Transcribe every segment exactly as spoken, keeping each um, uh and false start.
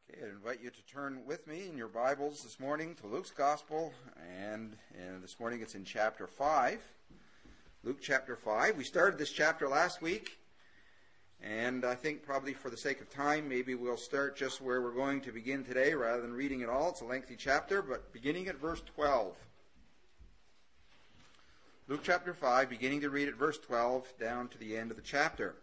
Okay, I invite you to turn with me in your Bibles this morning to Luke's Gospel, and, and this morning it's in chapter five. Luke chapter five. We started this chapter last week, and I think probably for the sake of time, maybe we'll start just where we're going to begin today rather than reading it all. It's a lengthy chapter, but beginning at verse twelve. Luke chapter five, beginning to read at verse twelve down to the end of the chapter.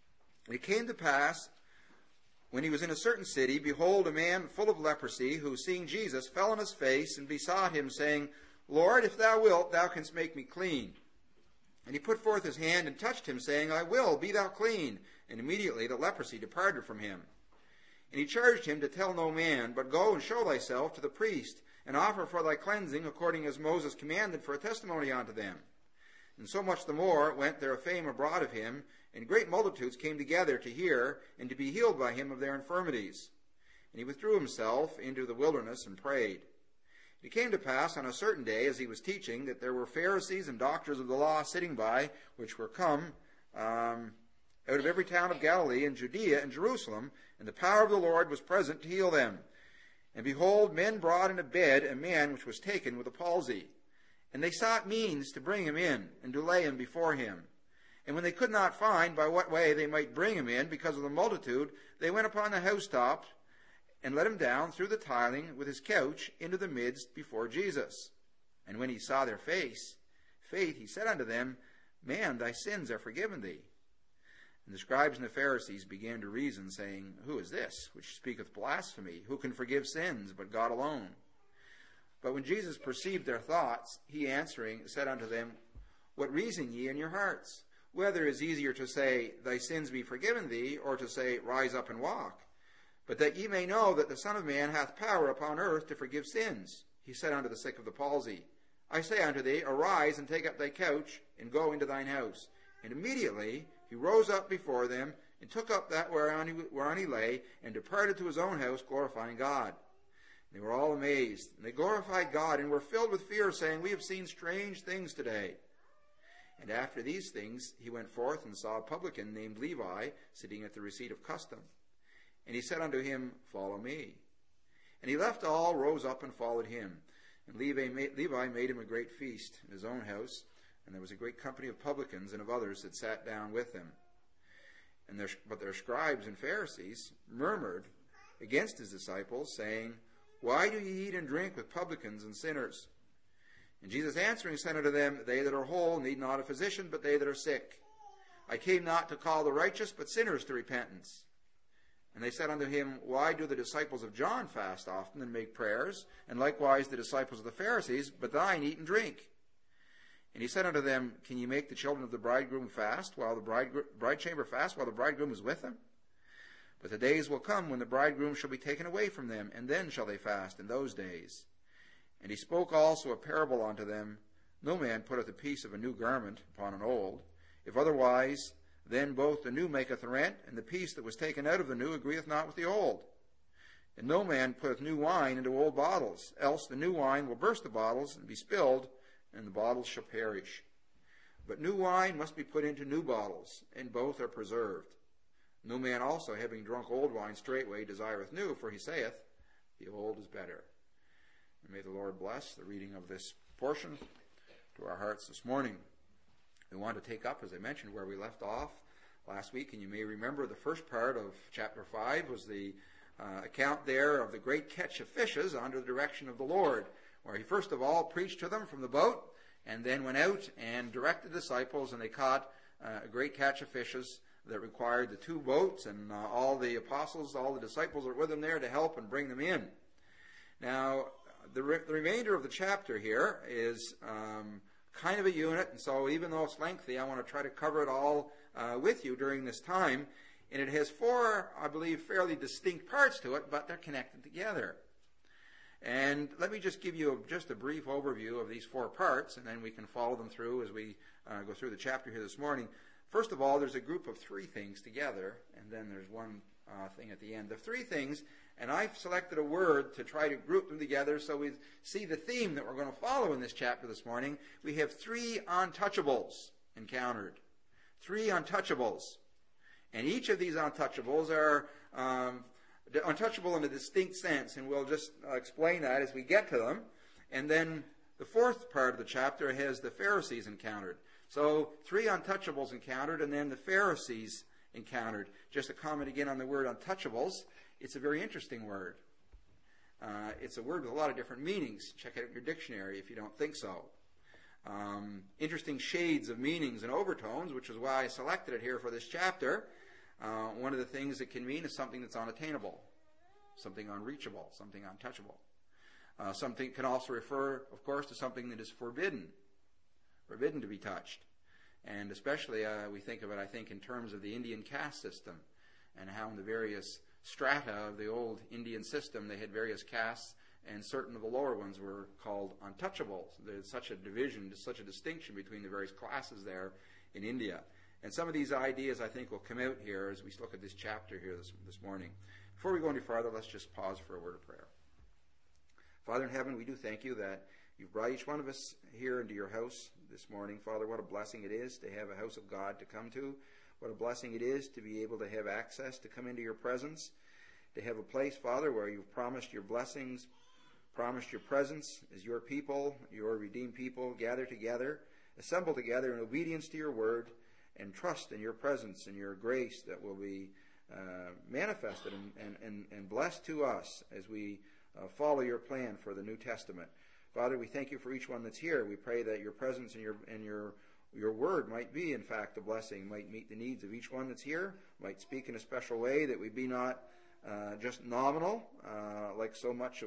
It came to pass, when he was in a certain city, behold, a man full of leprosy, who, seeing Jesus, fell on his face and besought him, saying, Lord, if thou wilt, thou canst make me clean. And he put forth his hand and touched him, saying, I will, be thou clean. And immediately the leprosy departed from him. And he charged him to tell no man, but go and show thyself to the priest, and offer for thy cleansing, according as Moses commanded, for a testimony unto them. And so much the more went there a fame abroad of him, and great multitudes came together to hear and to be healed by him of their infirmities. And he withdrew himself into the wilderness and prayed. It came to pass on a certain day, as he was teaching, that there were Pharisees and doctors of the law sitting by, which were come um, out of every town of Galilee and Judea and Jerusalem, and the power of the Lord was present to heal them. And behold, men brought in a bed a man which was taken with a palsy. And they sought means to bring him in, and to lay him before him. And when they could not find by what way they might bring him in, because of the multitude, they went upon the housetop, and let him down through the tiling with his couch into the midst before Jesus. And when he saw their face, faith, he said unto them, Man, thy sins are forgiven thee. And the scribes and the Pharisees began to reason, saying, Who is this which speaketh blasphemy? Who can forgive sins but God alone? But when Jesus perceived their thoughts, he answering said unto them, What reason ye in your hearts? Whether is easier to say, Thy sins be forgiven thee, or to say, Rise up and walk? But that ye may know that the Son of Man hath power upon earth to forgive sins. He said unto the sick of the palsy, I say unto thee, Arise and take up thy couch, and go into thine house. And immediately he rose up before them, and took up that whereon he, whereon he lay, and departed to his own house, glorifying God. They were all amazed, and they glorified God, and were filled with fear, saying, We have seen strange things today. And after these things he went forth and saw a publican named Levi sitting at the receipt of custom. And he said unto him, Follow me. And he left all, rose up, and followed him. And Levi made, Levi made him a great feast in his own house, and there was a great company of publicans and of others that sat down with him. And their, but their scribes and Pharisees murmured against his disciples, saying, Why do ye eat and drink with publicans and sinners? And Jesus answering said unto them, They that are whole need not a physician, but they that are sick. I came not to call the righteous, but sinners to repentance. And they said unto him, Why do the disciples of John fast often and make prayers, and likewise the disciples of the Pharisees, but thine eat and drink? And he said unto them, Can ye make the children of the bridegroom fast, while the bride, bride chamber fast, while the bridegroom is with them? But the days will come when the bridegroom shall be taken away from them, and then shall they fast in those days. And he spoke also a parable unto them, No man putteth a piece of a new garment upon an old. If otherwise, then both the new maketh rent, and the piece that was taken out of the new agreeth not with the old. And no man putteth new wine into old bottles, else the new wine will burst the bottles, and be spilled, and the bottles shall perish. But new wine must be put into new bottles, and both are preserved. No man also, having drunk old wine straightway, desireth new, for he saith, The old is better. And may the Lord bless the reading of this portion to our hearts this morning. We want to take up, as I mentioned, where we left off last week, and you may remember the first part of chapter five was the uh, account there of the great catch of fishes under the direction of the Lord, where he first of all preached to them from the boat, and then went out and directed the disciples, and they caught uh, a great catch of fishes that required the two boats and uh, all the apostles, all the disciples that were with him there to help and bring them in. Now, the, re- the remainder of the chapter here is um, kind of a unit, and so even though it's lengthy, I want to try to cover it all uh, with you during this time. And it has four, I believe, fairly distinct parts to it, but they're connected together. And let me just give you a, just a brief overview of these four parts, and then we can follow them through as we uh, go through the chapter here this morning. First of all, there's a group of three things together, and then there's one uh, thing at the end. The three things, and I've selected a word to try to group them together so we see the theme that we're going to follow in this chapter this morning. We have three untouchables encountered. Three untouchables. And each of these untouchables are um, untouchable in a distinct sense, and we'll just uh, explain that as we get to them. And then the fourth part of the chapter has the Pharisees encountered. So three untouchables encountered, and then the Pharisees encountered. Just to comment again on the word untouchables, it's a very interesting word. Uh, it's a word with a lot of different meanings. Check out your dictionary if you don't think so. Um, interesting shades of meanings and overtones, which is why I selected it here for this chapter. Uh, one of the things it can mean is something that's unattainable, something unreachable, something untouchable. Uh, something can also refer, of course, to something that is forbidden, forbidden to be touched. And especially uh, we think of it, I think, in terms of the Indian caste system and how in the various strata of the old Indian system they had various castes, and certain of the lower ones were called untouchables. There's such a division, such a distinction between the various classes there in India. And some of these ideas, I think, will come out here as we look at this chapter here this, this morning. Before we go any farther, let's just pause for a word of prayer. Father in heaven, we do thank you that you've brought each one of us here into your house this morning. Father, what a blessing it is to have a house of God to come to. What a blessing it is to be able to have access to come into your presence, to have a place, Father, where you've promised your blessings, promised your presence as your people, your redeemed people, gather together, assemble together in obedience to your word, and trust in your presence and your grace that will be uh, manifested and, and, and, and blessed to us as we uh, follow your plan for the New Testament. Father, we thank you for each one that's here. We pray that your presence and your and your your word might be, in fact, a blessing, might meet the needs of each one that's here, might speak in a special way, that we be not uh, just nominal, uh, like so much of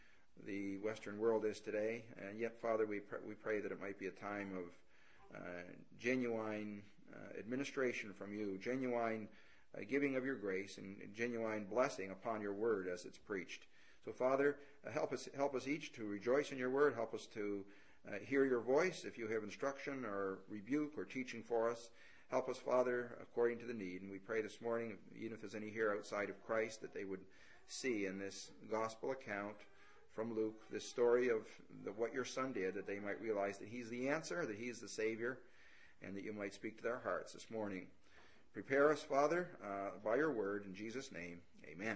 the Western world is today. And yet, Father, we pr- we pray that it might be a time of uh, genuine uh, administration from you, genuine uh, giving of your grace, and genuine blessing upon your word as it's preached. So, Father, uh, help us help us each to rejoice in your word. Help us to uh, hear your voice if you have instruction or rebuke or teaching for us. Help us, Father, according to the need. And we pray this morning, even if there's any here outside of Christ, that they would see in this gospel account from Luke, this story of the, what your Son did, that they might realize that he's the answer, that he's the Savior, and that you might speak to their hearts this morning. Prepare us, Father, uh, by your word. In Jesus' name, amen.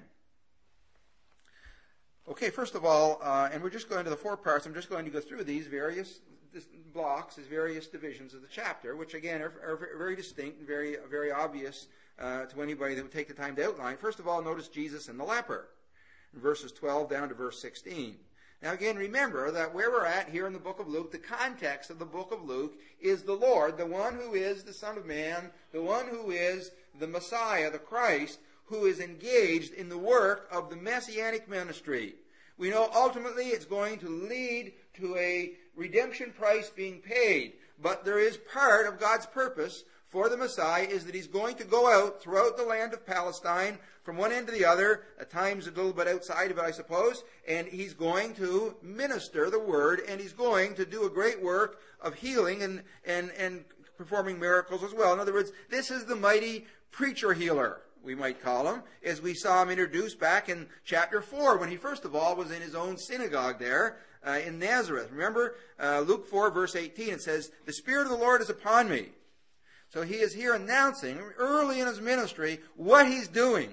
Okay, first of all, uh, and we're just going to the four parts. I'm just going to go through these various this blocks, these various divisions of the chapter, which again are, are very distinct and very very obvious uh, to anybody that would take the time to outline. First of all, notice Jesus and the leper, in verses twelve down to verse sixteen. Now again, remember that where we're at here in the book of Luke, the context of the book of Luke is the Lord, the one who is the Son of Man, the one who is the Messiah, the Christ, who is engaged in the work of the Messianic ministry. We know ultimately it's going to lead to a redemption price being paid. But there is part of God's purpose for the Messiah is that he's going to go out throughout the land of Palestine from one end to the other, at times a little bit outside of it, I suppose, and he's going to minister the word, and he's going to do a great work of healing and, and, and performing miracles as well. In other words, this is the mighty preacher healer, we might call him, as we saw him introduced back in chapter four, when he first of all was in his own synagogue there uh, in Nazareth. Remember, uh, Luke four, verse eighteen, it says, "The Spirit of the Lord is upon me." So he is here announcing, early in his ministry, what he's doing.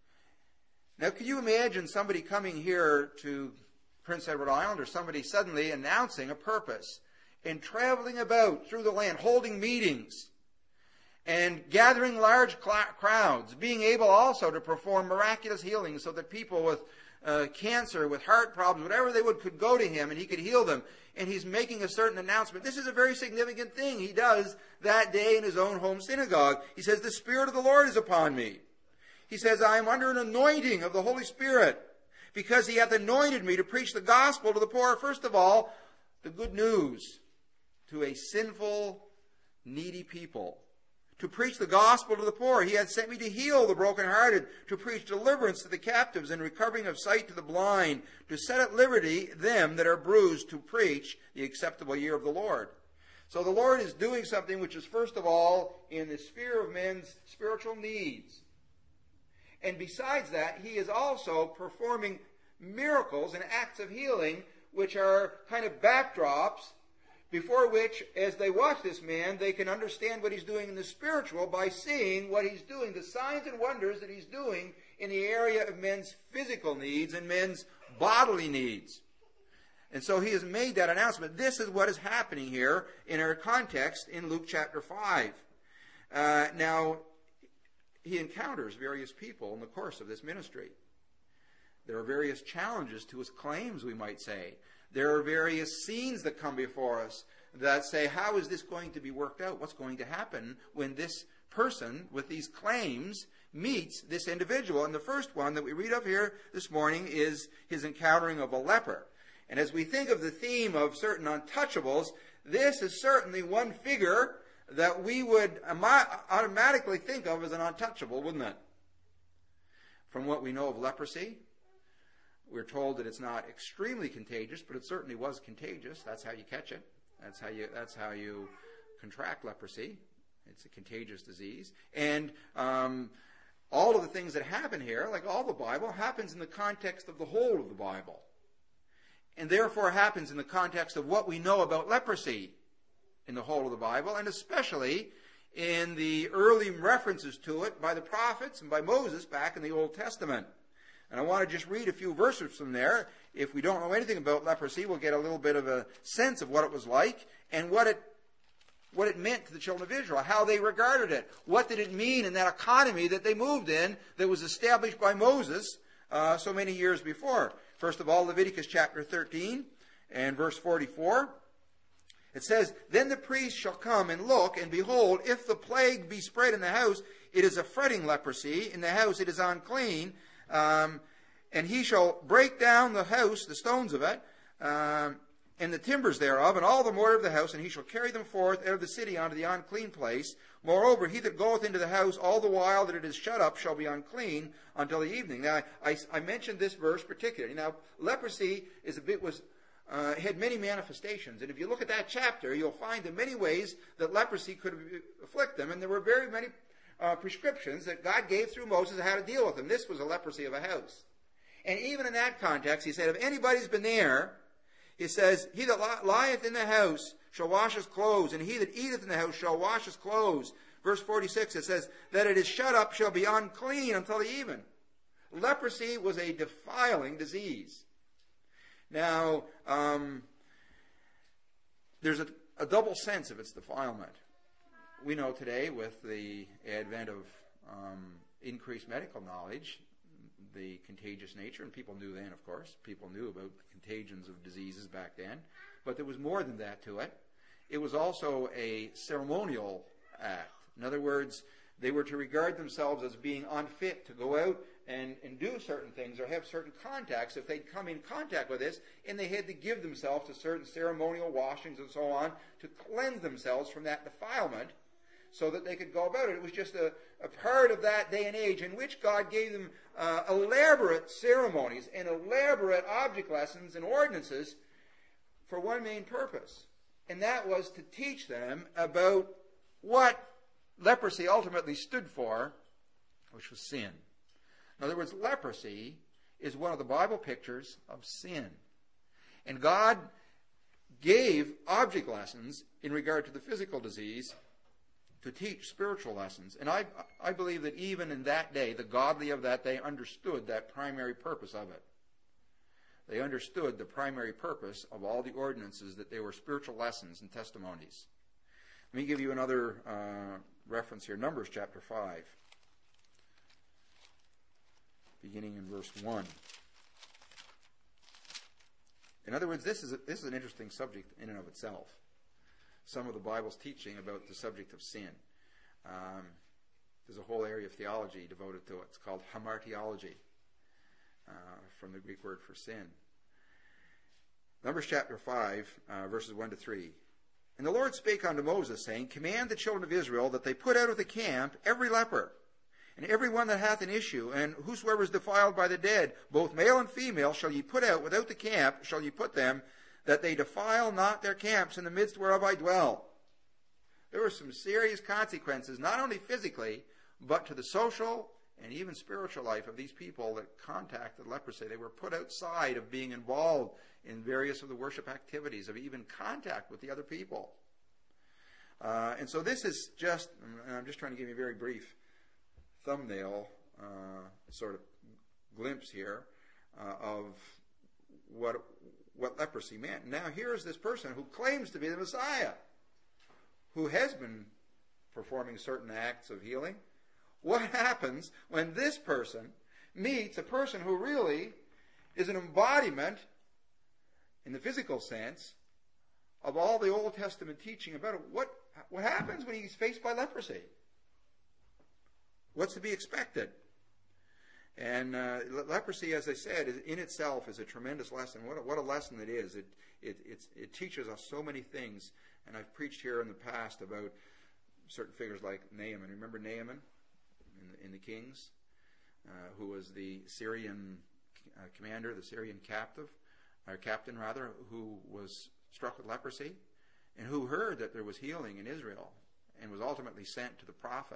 Now, can you imagine somebody coming here to Prince Edward Island, or somebody suddenly announcing a purpose and traveling about through the land, holding meetings, and gathering large cl- crowds, being able also to perform miraculous healing so that people with uh, cancer, with heart problems, whatever they would, could go to him and he could heal them. And he's making a certain announcement. This is a very significant thing he does that day in his own home synagogue. He says, "The Spirit of the Lord is upon me." He says, "I am under an anointing of the Holy Spirit, because he hath anointed me to preach the gospel to the poor." First of all, the good news to a sinful, needy people. To preach the gospel to the poor. He hath sent me to heal the brokenhearted, to preach deliverance to the captives and recovering of sight to the blind, to set at liberty them that are bruised, to preach the acceptable year of the Lord. So the Lord is doing something which is first of all in the sphere of men's spiritual needs. And besides that, he is also performing miracles and acts of healing which are kind of backdrops before which, as they watch this man, they can understand what he's doing in the spiritual by seeing what he's doing, the signs and wonders that he's doing in the area of men's physical needs and men's bodily needs. And so he has made that announcement. This is what is happening here in our context in Luke chapter five. Uh, now, he encounters various people in the course of this ministry. There are various challenges to his claims, we might say. There are various scenes that come before us that say, how is this going to be worked out? What's going to happen when this person with these claims meets this individual? And the first one that we read of here this morning is his encountering of a leper. And as we think of the theme of certain untouchables, this is certainly one figure that we would automatically think of as an untouchable, wouldn't it? From what we know of leprosy, we're told that it's not extremely contagious, but it certainly was contagious. That's how you catch it. That's how you, that's how you contract leprosy. It's a contagious disease. And um, all of the things that happen here, like all the Bible, happens in the context of the whole of the Bible. And therefore happens in the context of what we know about leprosy in the whole of the Bible, and especially in the early references to it by the prophets and by Moses back in the Old Testament. And I want to just read a few verses from there. If we don't know anything about leprosy, we'll get a little bit of a sense of what it was like and what it what it meant to the children of Israel, how they regarded it. What did it mean in that economy that they moved in that was established by Moses uh, so many years before? First of all, Leviticus chapter thirteen and verse forty-four. It says, "Then the priest shall come and look, and behold, if the plague be spread in the house, it is a fretting leprosy. In the house it is unclean. Um, and he shall break down the house, the stones of it, um, and the timbers thereof, and all the mortar of the house, and he shall carry them forth out of the city unto the unclean place. Moreover, he that goeth into the house all the while that it is shut up shall be unclean until the evening." Now, I, I mentioned this verse particularly. Now, leprosy is a bit was uh, had many manifestations, and if you look at that chapter, you'll find in many ways that leprosy could afflict them, and there were very many uh, prescriptions that God gave through Moses how to deal with them. This was a leprosy of a house, and even in that context, he said, if anybody's been there, he says, "He that lieth in the house shall wash his clothes, and he that eateth in the house shall wash his clothes." Verse forty-six, it says, "That it is shut up shall be unclean until the even." Leprosy was a defiling disease. Now, um, there's a, a double sense of its defilement. We know today, with the advent of um, increased medical knowledge, the contagious nature, and people knew then, of course, people knew about the contagions of diseases back then, but there was more than that to it. It was also a ceremonial act. In other words, they were to regard themselves as being unfit to go out and, and do certain things or have certain contacts if they'd come in contact with this, and they had to give themselves to certain ceremonial washings and so on to cleanse themselves from that defilement so that they could go about it. It was just a, a part of that day and age in which God gave them uh, elaborate ceremonies and elaborate object lessons and ordinances for one main purpose, and that was to teach them about what leprosy ultimately stood for, which was sin. In other words, leprosy is one of the Bible pictures of sin. And God gave object lessons in regard to the physical disease to teach spiritual lessons. And I, I believe that even in that day, the godly of that day understood that primary purpose of it. They understood the primary purpose of all the ordinances, that they were spiritual lessons and testimonies. Let me give you another uh, reference here. Numbers chapter five, beginning in verse one. In other words, this is, a, this is an interesting subject in and of itself. Some of the Bible's teaching about the subject of sin. Um, there's a whole area of theology devoted to it. It's called hamartiology, uh, from the Greek word for sin. Numbers chapter five, uh, verses one to three. "And the Lord spake unto Moses, saying, Command the children of Israel that they put out of the camp every leper, and every one that hath an issue, and whosoever is defiled by the dead, both male and female, shall ye put out without the camp, shall ye put them, that they defile not their camps in the midst whereof I dwell." There were some serious consequences, not only physically, but to the social and even spiritual life of these people that contacted leprosy. They were put outside of being involved in various of the worship activities, of even contact with the other people. Uh, and so this is just, and I'm just trying to give you a very brief thumbnail uh, sort of glimpse here uh, of what what leprosy meant. Now here's this person who claims to be the Messiah, who has been performing certain acts of healing. What happens when this person meets a person who really is an embodiment, in the physical sense, of all the Old Testament teaching about it? What, what happens when he's faced by leprosy? What's to be expected? And uh, leprosy, as I said, is, in itself is a tremendous lesson. What a, what a lesson it is. It, it, it's, it teaches us so many things. And I've preached here in the past about certain figures like Naaman. Remember Naaman in the, in the Kings, uh, who was the Syrian uh, commander, the Syrian captive, or captain rather, who was struck with leprosy, and who heard that there was healing in Israel, and was ultimately sent to the prophet.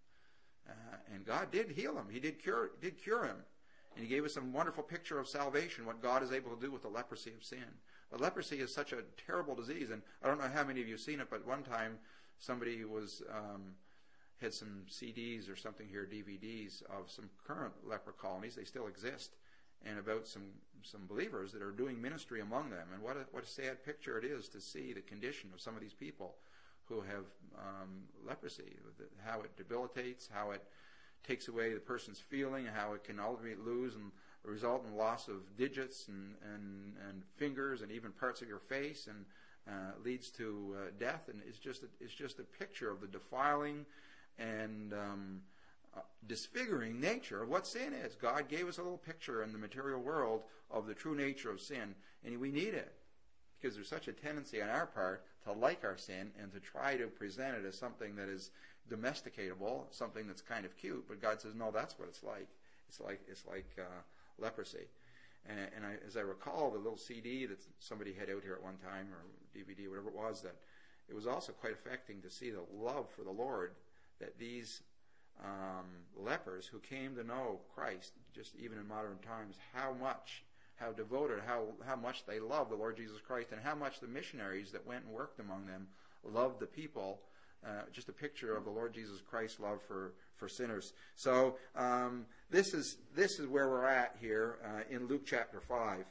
Uh, and God did heal him. He did cure, did cure him. And he gave us some wonderful picture of salvation, what God is able to do with the leprosy of sin. But leprosy is such a terrible disease, and I don't know how many of you have seen it, but one time somebody was um, had some C Ds or something here, D V Ds, of some current leper colonies. They still exist, and about some, some believers that are doing ministry among them. And what a, what a sad picture it is to see the condition of some of these people who have um, leprosy, how it debilitates, how it takes away the person's feeling, how it can ultimately lose and result in loss of digits and, and, and fingers and even parts of your face, and uh, leads to uh, death. And it's just a, it's just a picture of the defiling and um, uh, disfiguring nature of what sin is. God gave us a little picture in the material world of the true nature of sin, and we need it, because there's such a tendency on our part to like our sin and to try to present it as something that is domesticatable, something that's kind of cute. But God says, no, that's what it's like. It's like it's like uh, leprosy. And, and I, as I recall, the little C D that somebody had out here at one time, or D V D, whatever it was, that it was also quite affecting to see the love for the Lord that these um, lepers who came to know Christ, just even in modern times, how much how devoted, how how much they loved the Lord Jesus Christ, and how much the missionaries that went and worked among them loved the people. Uh, just a picture of the Lord Jesus Christ's love for, for sinners. So um, this is this is where we're at here uh, in Luke chapter five.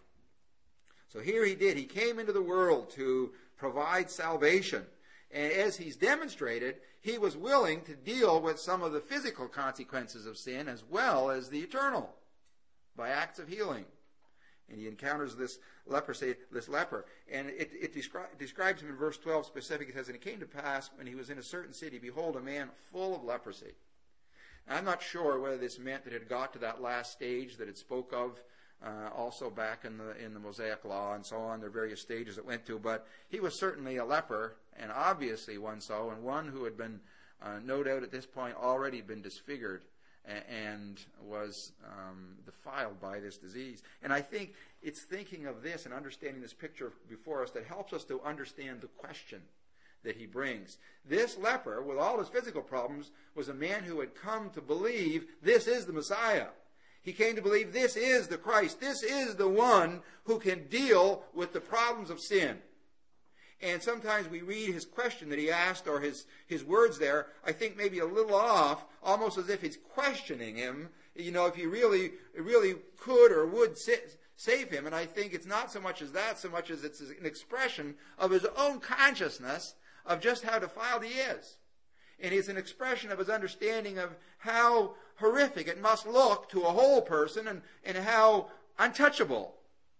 So here he did. He came into the world to provide salvation. And as he's demonstrated, he was willing to deal with some of the physical consequences of sin as well as the eternal by acts of healing. And he encounters this leprosy, this leper. And it, it descri- describes him in verse twelve specifically. It says, and it came to pass when he was in a certain city, behold, a man full of leprosy. Now, I'm not sure whether this meant that it had got to that last stage that it spoke of uh, also back in the in the Mosaic Law and so on. There are various stages it went to. But he was certainly a leper, and obviously one so, and one who had been, uh, no doubt at this point, already been disfigured and was um, defiled by this disease. And I think it's thinking of this and understanding this picture before us that helps us to understand the question that he brings. This leper, with all his physical problems, was a man who had come to believe this is the Messiah. He came to believe this is the Christ. This is the one who can deal with the problems of sin. And sometimes we read his question that he asked, or his, his words there, I think maybe a little off, almost as if he's questioning him, you know, if he really really could or would save him. And I think it's not so much as that, so much as it's an expression of his own consciousness of just how defiled he is. And it's an expression of his understanding of how horrific it must look to a whole person, and, and how untouchable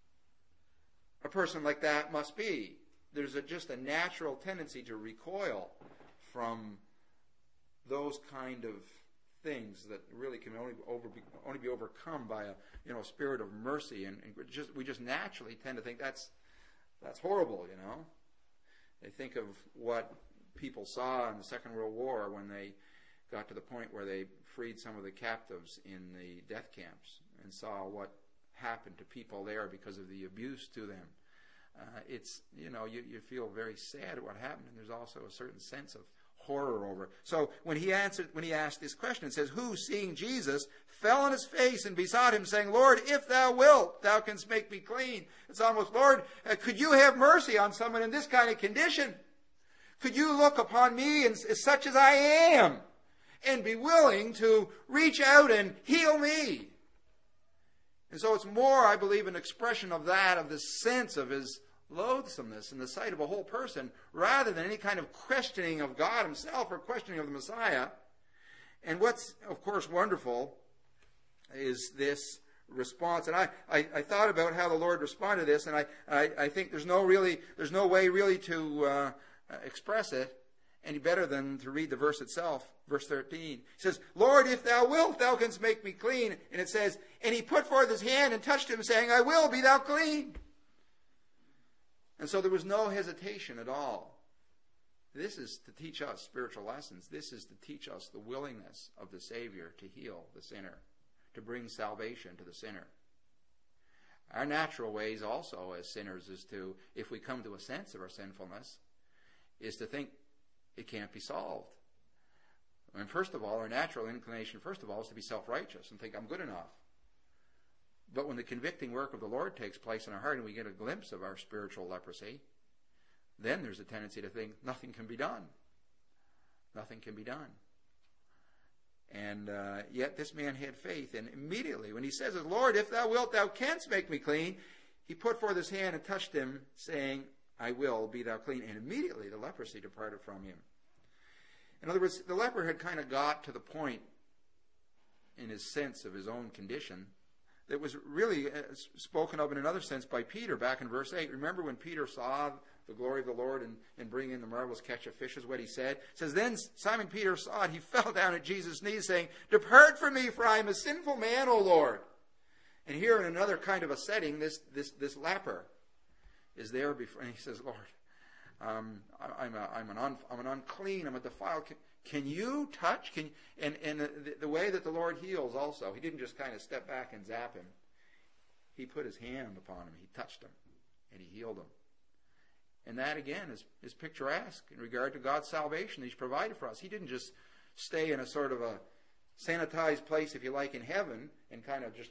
a person like that must be. There's a, just a natural tendency to recoil from those kind of things that really can only over be, only be overcome by a you know spirit of mercy, and, and just we just naturally tend to think that's that's horrible. You know, they think of what people saw in the Second World War when they got to the point where they freed some of the captives in the death camps and saw what happened to people there because of the abuse to them. Uh, it's, you know, you, you feel very sad at what happened, and there's also a certain sense of horror over it. So when he answered, when he asked this question, it says, who, seeing Jesus, fell on his face and besought him, saying, Lord, if thou wilt, thou canst make me clean. It's almost, Lord, uh, could you have mercy on someone in this kind of condition? Could you look upon me as, as such as I am and be willing to reach out and heal me? And so it's more, I believe, an expression of that, of this sense of his loathsomeness in the sight of a whole person, rather than any kind of questioning of God himself or questioning of the Messiah. And what's, of course, wonderful is this response. And I, I, I thought about how the Lord responded to this, and I, I, I think there's no really, there's no way really to uh, express it any better than to read the verse itself, verse thirteen. He says, Lord, if thou wilt, thou canst make me clean. And it says, and he put forth his hand and touched him, saying, I will, be thou clean. And so there was no hesitation at all. This is to teach us spiritual lessons. This is to teach us the willingness of the Savior to heal the sinner, to bring salvation to the sinner. Our natural ways also as sinners is to, if we come to a sense of our sinfulness, is to think it can't be solved. I mean, first of all, our natural inclination, first of all, is to be self-righteous and think I'm good enough. But when the convicting work of the Lord takes place in our heart and we get a glimpse of our spiritual leprosy, then there's a tendency to think nothing can be done. Nothing can be done. And uh, yet this man had faith, and immediately when he says, Lord, if thou wilt, thou canst make me clean, he put forth his hand and touched him, saying, I will, be thou clean. And immediately the leprosy departed from him. In other words, the leper had kind of got to the point in his sense of his own condition that was really spoken of in another sense by Peter back in verse eight. Remember when Peter saw the glory of the Lord and, and bring in the marvelous catch of fishes, what he said? It says, then Simon Peter saw it. He fell down at Jesus' knees saying, depart from me, for I am a sinful man, O Lord. And here in another kind of a setting, this this, this leper is there before, and he says, Lord, um, I, I'm, a, I'm, an un, I'm an unclean, I'm a defiled. Can, can you touch? Can and and the, the way that the Lord heals also, he didn't just kind of step back and zap him. He put his hand upon him, he touched him, and he healed him. And that again is, is picturesque in regard to God's salvation that he's provided for us. He didn't just stay in a sort of a sanitized place, if you like, in heaven and kind of just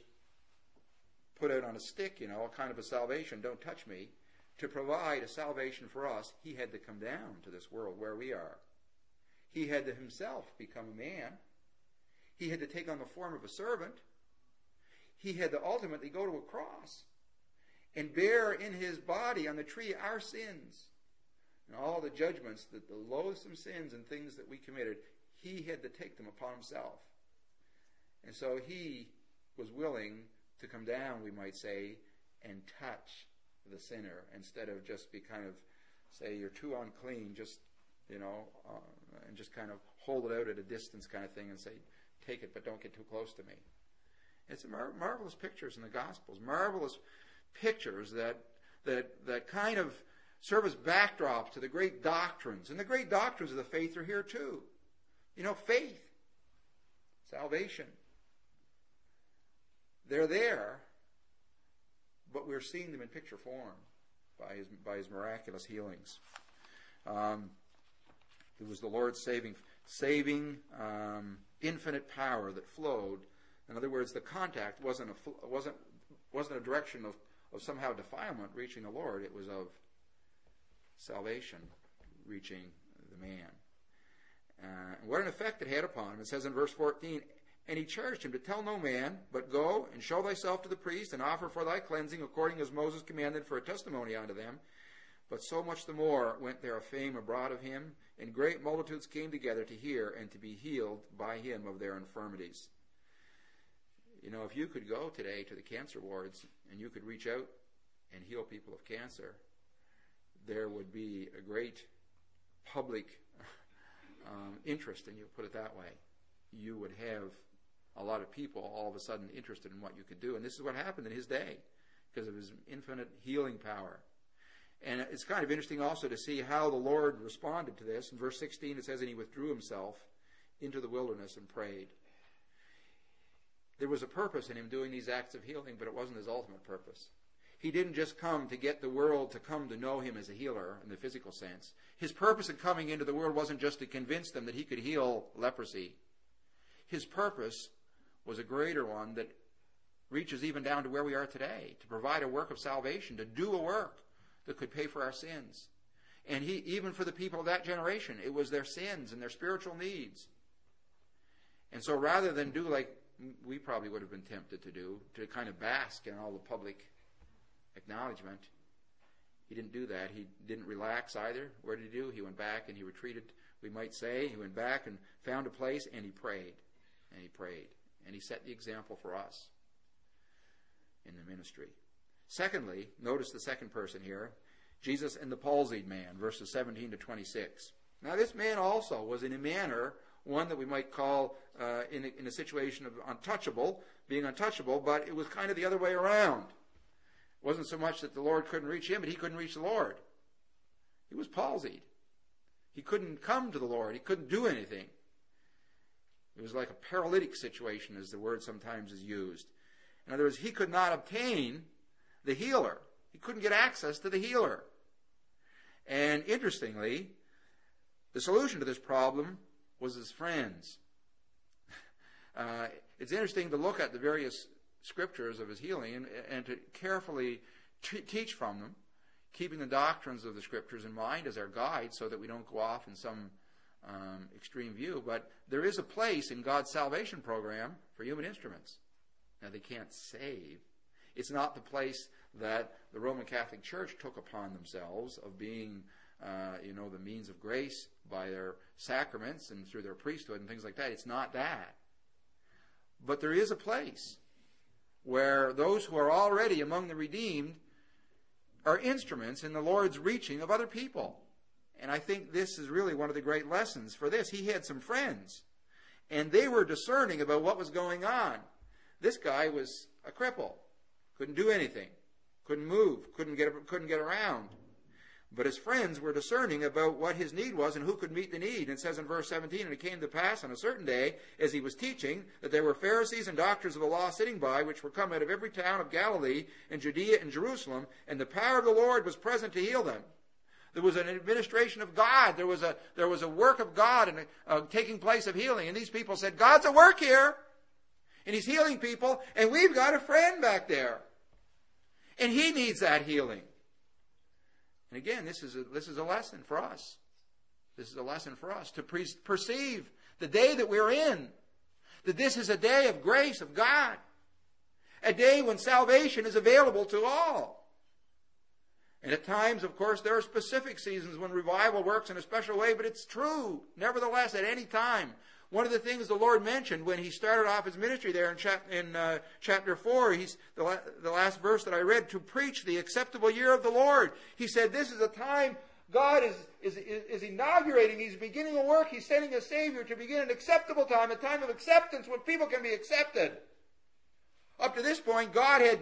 put out on a stick, you know, a kind of a salvation, don't touch me. To provide a salvation for us, he had to come down to this world where we are. He had to himself become a man. He had to take on the form of a servant. He had to ultimately go to a cross and bear in his body on the tree our sins and all the judgments, that the loathsome sins and things that we committed. He had to take them upon himself. And so he was willing to come down, we might say, and touch the sinner instead of just be kind of say, you're too unclean, just, you know, uh, and just kind of hold it out at a distance kind of thing and say, take it, but don't get too close to me. It's mar- marvelous pictures in the Gospels, marvelous pictures that that that kind of serve as backdrops to the great doctrines. And the great doctrines of the faith are here too. You know, faith, salvation. They're there, but we're seeing them in picture form by his by his miraculous healings. Um, it was the Lord's saving, saving, um, infinite power that flowed. In other words, the contact wasn't a wasn't wasn't a direction of, of somehow defilement reaching the Lord. It was of salvation reaching the man. Uh, and what an effect it had upon him. It says in verse fourteen, and he charged him to tell no man, but go and show thyself to the priest, and offer for thy cleansing according as Moses commanded, for a testimony unto them. But so much the more went there a fame abroad of him, and great multitudes came together to hear and to be healed by him of their infirmities. You know, if you could go today to the cancer wards and you could reach out and heal people of cancer, there would be a great public um, interest in you, put it that way. You would have a lot of people all of a sudden interested in what you could do. And this is what happened in his day because of his infinite healing power. And it's kind of interesting also to see how the Lord responded to this. In verse sixteen it says, and he withdrew himself into the wilderness and prayed. There was a purpose in him doing these acts of healing, but it wasn't his ultimate purpose. he didn't just come to get the world to come to know him as a healer in the physical sense. His purpose in coming into the world wasn't just to convince them that he could heal leprosy. His purpose was a greater one that reaches even down to where we are today, to provide a work of salvation, to do a work that could pay for our sins. And he, even for the people of that generation, it was their sins and their spiritual needs. And so rather than do like we probably would have been tempted to do, to kind of bask in all the public acknowledgement, he didn't do that. He didn't relax either. What did he do? He went back and he retreated, we might say. He went back and found a place and he prayed. And he prayed. And he set the example for us in the ministry. Secondly, notice the second person here, Jesus and the palsied man, verses seventeen to twenty-six. Now this man also was in a manner one that we might call uh, in, a, in a situation of untouchable, being untouchable, but it was kind of the other way around. It wasn't so much that the Lord couldn't reach him, but he couldn't reach the Lord. He was palsied. He couldn't come to the Lord. He couldn't do anything. It was like a paralytic situation, as the word sometimes is used. In other words, he could not obtain the healer. He couldn't get access to the healer. And interestingly, the solution to this problem was his friends. Uh, it's interesting to look at the various scriptures of his healing and, and to carefully t- teach from them, keeping the doctrines of the scriptures in mind as our guide so that we don't go off in some um, extreme view. But there is a place in God's salvation program for human instruments. Now, they can't save. It's not the place that the Roman Catholic Church took upon themselves of being, uh, you know, the means of grace by their sacraments and through their priesthood and things like that. It's not that. But there is a place where those who are already among the redeemed are instruments in the Lord's reaching of other people. And I think this is really one of the great lessons for this. He had some friends, and they were discerning about what was going on. This guy was a cripple, couldn't do anything, couldn't move, couldn't get couldn't get around. But his friends were discerning about what his need was and who could meet the need. And it says in verse seventeen, and it came to pass on a certain day, as he was teaching, that there were Pharisees and doctors of the law sitting by, which were come out of every town of Galilee and Judea and Jerusalem, and the power of the Lord was present to heal them. There was an administration of God. There was a there was a work of God and uh, taking place of healing. And these people said, God's at work here. And he's healing people, and we've got a friend back there. And he needs that healing. And again, this is a, this is a lesson for us. This is a lesson for us to pre- perceive the day that we're in, that this is a day of grace of God, a day when salvation is available to all. And at times, of course, there are specific seasons when revival works in a special way, but it's true, nevertheless, at any time. One of the things the Lord mentioned when he started off his ministry there in, chap- in uh, chapter four, he's the, la- the last verse that I read, to preach the acceptable year of the Lord. He said this is a time God is, is, is inaugurating. He's beginning a work. He's sending a Savior to begin an acceptable time, a time of acceptance when people can be accepted. Up to this point, God had,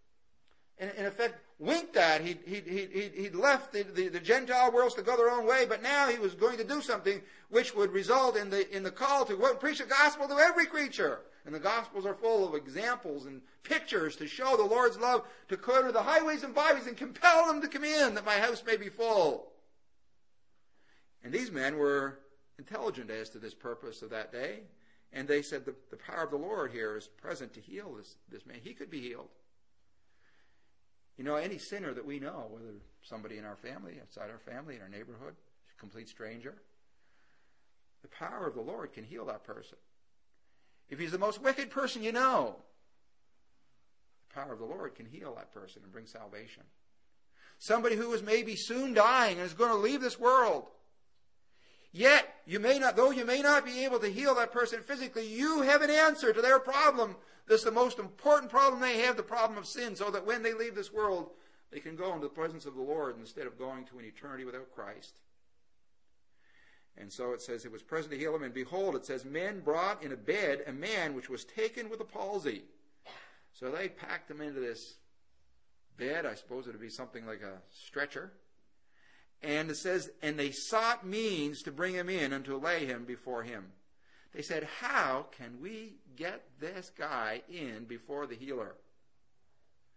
in, in effect, winked at. He'd, he'd, he'd, he'd left the, the, the Gentile worlds to go their own way, but now he was going to do something which would result in the, in the call to go and preach the gospel to every creature. And the Gospels are full of examples and pictures to show the Lord's love, to go to the highways and byways and compel them to come in, that my house may be full. And these men were intelligent as to this purpose of that day, and they said the, the power of the Lord here is present to heal this, this man. He could be healed. You know, any sinner that we know, whether somebody in our family, outside our family, in our neighborhood, a complete stranger, the power of the Lord can heal that person. If he's the most wicked person you know, the power of the Lord can heal that person and bring salvation. Somebody who is maybe soon dying and is going to leave this world. Yet, you may not, though you may not be able to heal that person physically, you have an answer to their problem. This is the most important problem they have, the problem of sin, so that when they leave this world, they can go into the presence of the Lord instead of going to an eternity without Christ. And so it says, it was present to heal him, and behold, it says, men brought in a bed a man which was taken with a palsy. So they packed him into this bed. I suppose it would be something like a stretcher. And it says, and they sought means to bring him in and to lay him before him. They said, how can we get this guy in before the healer?